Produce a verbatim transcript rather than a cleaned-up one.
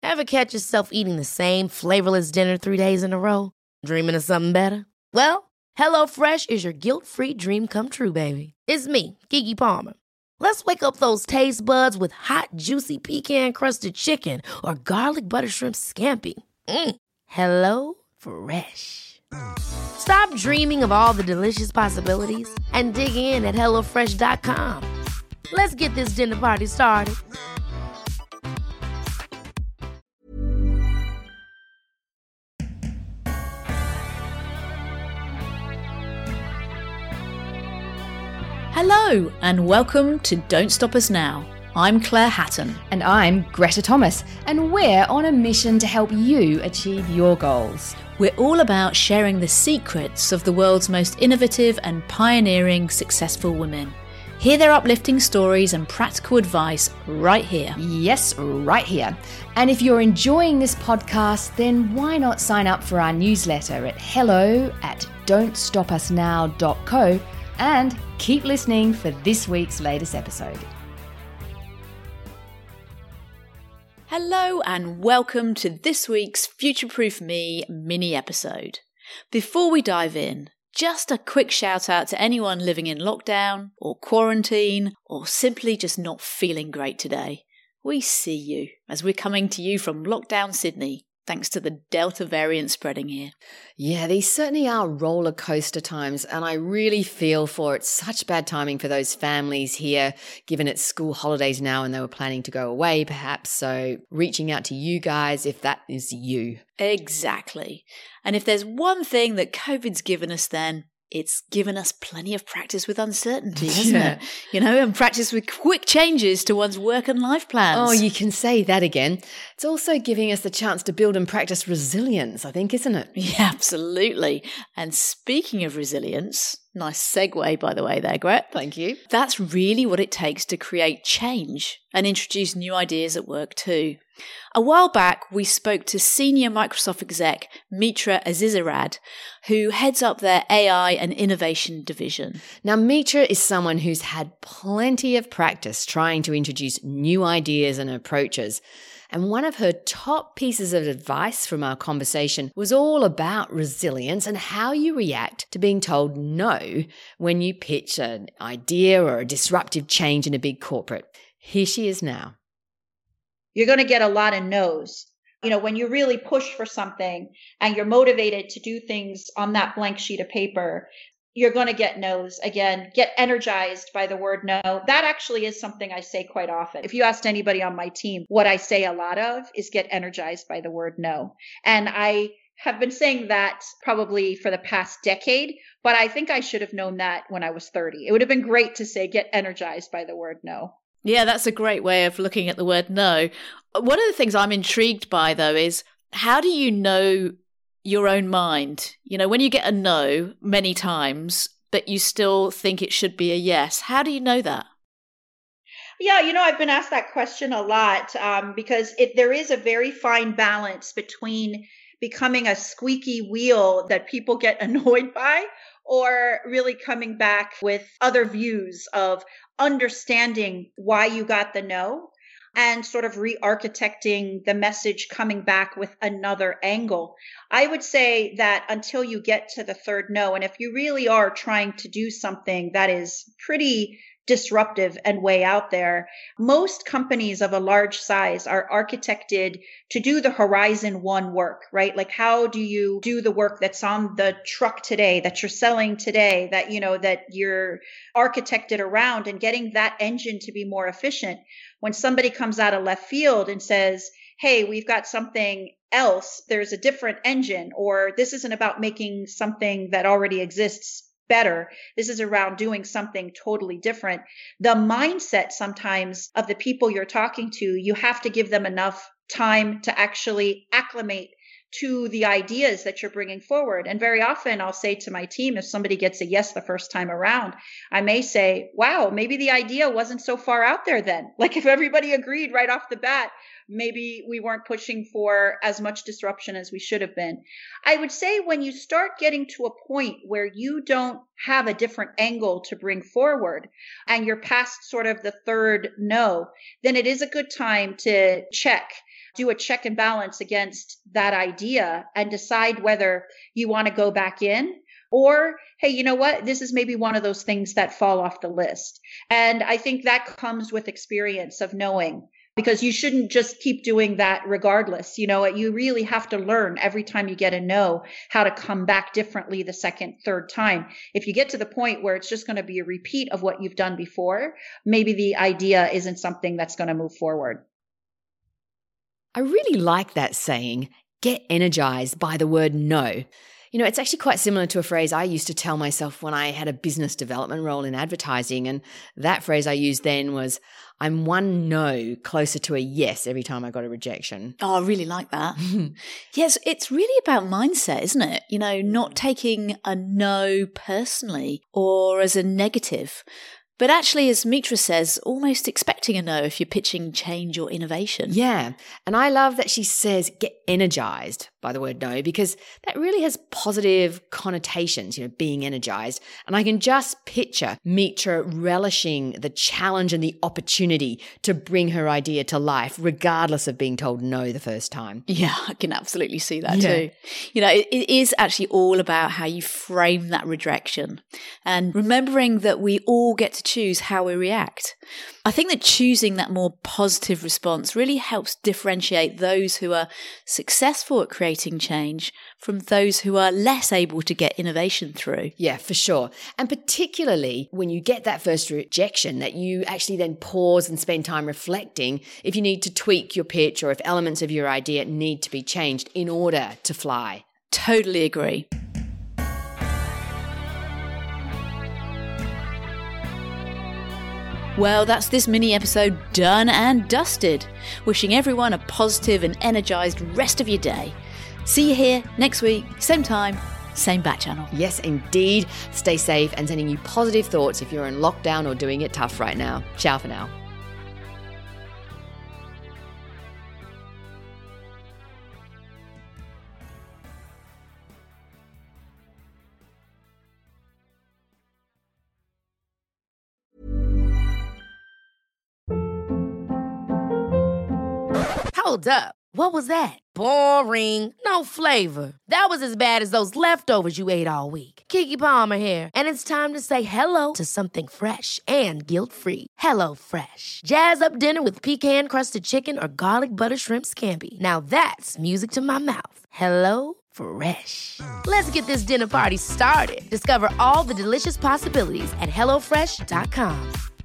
Ever catch yourself eating the same flavorless dinner three days in a row? Dreaming of something better? Well, HelloFresh is your guilt-free dream come true, baby. It's me, Keke Palmer. Let's wake up those taste buds with hot, juicy pecan-crusted chicken or garlic butter shrimp scampi. Mm. Hello Fresh. Stop dreaming of all the delicious possibilities and dig in at hello fresh dot com. Let's get this dinner party started. Hello and welcome to Don't Stop Us Now. I'm Claire Hatton. And I'm Greta Thomas, and we're on a mission to help you achieve your goals. We're all about sharing the secrets of the world's most innovative and pioneering successful women. Hear their uplifting stories and practical advice right here. Yes, right here. And if you're enjoying this podcast, then why not sign up for our newsletter at hello at don't stop us now dot co and keep listening for this week's latest episode. Hello and welcome to this week's Future Proof Me mini episode. Before we dive in, just a quick shout out to anyone living in lockdown or quarantine or simply just not feeling great today. We see you as we're coming to you from lockdown Sydney, thanks to the Delta variant spreading here. Yeah, these certainly are roller coaster times, and I really feel for it. Such bad timing for those families here, given it's school holidays now and they were planning to go away perhaps. So reaching out to you guys if that is you. Exactly. And if there's one thing that COVID's given us then, it's given us plenty of practice with uncertainty, hasn't Yeah. it? You know, and practice with quick changes to one's work and life plans. Oh, you can say that again. It's also giving us the chance to build and practice resilience, I think, isn't it? Yeah, absolutely. And speaking of resilience, nice segue, by the way, there, Gret. Thank you. That's really what it takes to create change and introduce new ideas at work too. A while back, we spoke to senior Microsoft exec Mitra Azizarad, who heads up their A I and innovation division. Now, Mitra is someone who's had plenty of practice trying to introduce new ideas and approaches. And one of her top pieces of advice from our conversation was all about resilience and how you react to being told no when you pitch an idea or a disruptive change in a big corporate. Here she is now. You're going to get a lot of no's. You know, when you really push for something and you're motivated to do things on that blank sheet of paper, you're going to get no's. Again, get energized by the word no. That actually is something I say quite often. If you asked anybody on my team, what I say a lot of is get energized by the word no. And I have been saying that probably for the past decade, but I think I should have known that when I was thirty. It would have been great to say get energized by the word no. Yeah, that's a great way of looking at the word no. One of the things I'm intrigued by, though, is how do you know your own mind? You know, when you get a no many times, but you still think it should be a yes, how do you know that? Yeah, you know, I've been asked that question a lot um, because it, there is a very fine balance between becoming a squeaky wheel that people get annoyed by or really coming back with other views of understanding why you got the no and sort of re-architecting the message coming back with another angle. I would say that until you get to the third no, and if you really are trying to do something that is pretty disruptive and way out there, most companies of a large size are architected to do the horizon one work, right? Like how do you do the work that's on the truck today, that you're selling today, that, you know, that you're architected around, and getting that engine to be more efficient. When somebody comes out of left field and says, hey, we've got something else, there's a different engine, or this isn't about making something that already exists better. This is around doing something totally different. The mindset sometimes of the people you're talking to, you have to give them enough time to actually acclimate to the ideas that you're bringing forward. And very often I'll say to my team, if somebody gets a yes the first time around, I may say, wow, maybe the idea wasn't so far out there then. Like if everybody agreed right off the bat, maybe we weren't pushing for as much disruption as we should have been. I would say when you start getting to a point where you don't have a different angle to bring forward and you're past sort of the third no, then it is a good time to check do a check and balance against that idea and decide whether you want to go back in or, hey, you know what? This is maybe one of those things that fall off the list. And I think that comes with experience of knowing, because you shouldn't just keep doing that regardless. You know, you really have to learn every time you get a no how to come back differently the second, third time. If you get to the point where it's just going to be a repeat of what you've done before, maybe the idea isn't something that's going to move forward. I really like that saying, get energized by the word no. You know, it's actually quite similar to a phrase I used to tell myself when I had a business development role in advertising. And that phrase I used then was, I'm one no closer to a yes every time I got a rejection. Oh, I really like that. Yes, it's really about mindset, isn't it? You know, not taking a no personally or as a negative, but actually, as Mitra says, almost expecting a no if you're pitching change or innovation. Yeah. And I love that she says get energized by the word no, because that really has positive connotations, you know, being energized. And I can just picture Mitra relishing the challenge and the opportunity to bring her idea to life, regardless of being told no the first time. Yeah, I can absolutely see that Yeah. too. You know, it, it is actually all about how you frame that rejection and remembering that we all get to choose how we react. I think that choosing that more positive response really helps differentiate those who are successful at creating change from those who are less able to get innovation through. Yeah, for sure. And particularly when you get that first rejection, that you actually then pause and spend time reflecting if you need to tweak your pitch or if elements of your idea need to be changed in order to fly. Totally agree. Well, that's this mini episode done and dusted. Wishing everyone a positive and energized rest of your day. See you here next week, same time, same bat channel. Yes, indeed. Stay safe and sending you positive thoughts if you're in lockdown or doing it tough right now. Ciao for now. Hold up. What was that? Boring. No flavor. That was as bad as those leftovers you ate all week. Keke Palmer here. And it's time to say hello to something fresh and guilt-free. Hello Fresh. Jazz up dinner with pecan-crusted chicken or garlic butter shrimp scampi. Now that's music to my mouth. Hello Fresh. Let's get this dinner party started. Discover all the delicious possibilities at hello fresh dot com.